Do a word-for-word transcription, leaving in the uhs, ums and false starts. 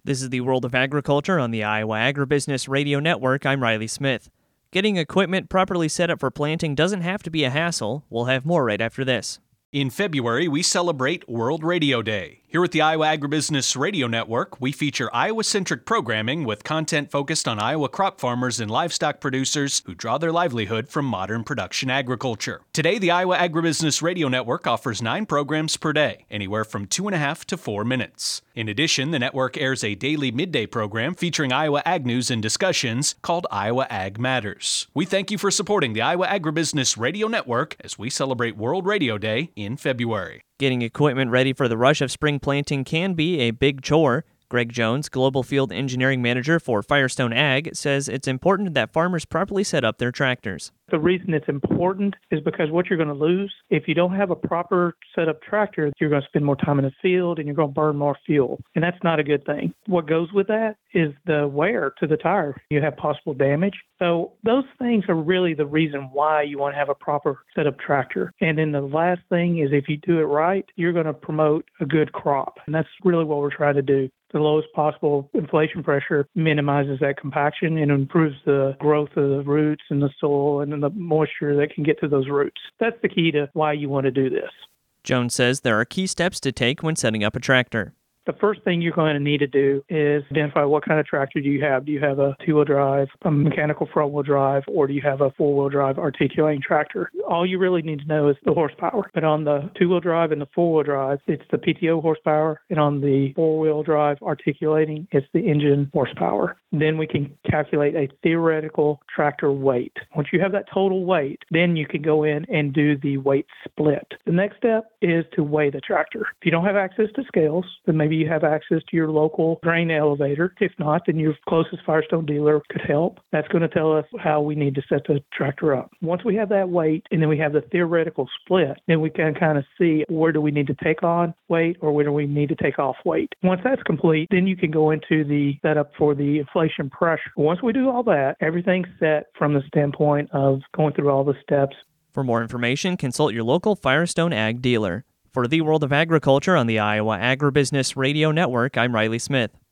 This is the World of Agriculture on the Iowa Agribusiness Radio Network. I'm Riley Smith. Getting equipment properly set up for planting doesn't have to be a hassle. We'll have more right after this. In February, we celebrate World Radio Day. Here at the Iowa Agribusiness Radio Network, we feature Iowa-centric programming with content focused on Iowa crop farmers and livestock producers who draw their livelihood from modern production agriculture. Today, the Iowa Agribusiness Radio Network offers nine programs per day, anywhere from two and a half to four minutes. In addition, the network airs a daily midday program featuring Iowa ag news and discussions called Iowa Ag Matters. We thank you for supporting the Iowa Agribusiness Radio Network as we celebrate World Radio Day in February. Getting equipment ready for the rush of spring planting can be a big chore. Greg Jones, Global Field Engineering Manager for Firestone Ag, says it's important that farmers properly set up their tractors. The reason it's important is because what you're going to lose, if you don't have a proper set-up tractor, you're going to spend more time in the field and you're going to burn more fuel. And that's not a good thing. What goes with that is the wear to the tire. You have possible damage. So those things are really the reason why you want to have a proper set-up tractor. And then the last thing is if you do it right, you're going to promote a good crop. And that's really what we're trying to do. The lowest possible inflation pressure minimizes that compaction and improves the growth of the roots and the soil and the moisture that can get to those roots. That's the key to why you want to do this. Jones says there are key steps to take when setting up a tractor. The first thing you're going to need to do is identify what kind of tractor do you have. Do you have a two-wheel drive, a mechanical front-wheel drive, or do you have a four-wheel drive articulating tractor? All you really need to know is the horsepower. But on the two-wheel drive and the four-wheel drive, it's the P T O horsepower, and on the four-wheel drive articulating, it's the engine horsepower. Then we can calculate a theoretical tractor weight. Once you have that total weight, then you can go in and do the weight split. The next step is to weigh the tractor. If you don't have access to scales, then maybe you have access to your local grain elevator. If not, then your closest Firestone dealer could help. That's going to tell us how we need to set the tractor up. Once we have that weight and then we have the theoretical split, then we can kind of see where do we need to take on weight or where do we need to take off weight. Once that's complete, then you can go into the setup for the inflation pressure. Once we do all that, everything's set from the standpoint of going through all the steps. For more information, consult your local Firestone Ag dealer. For the World of Agriculture on the Iowa Agribusiness Radio Network, I'm Riley Smith.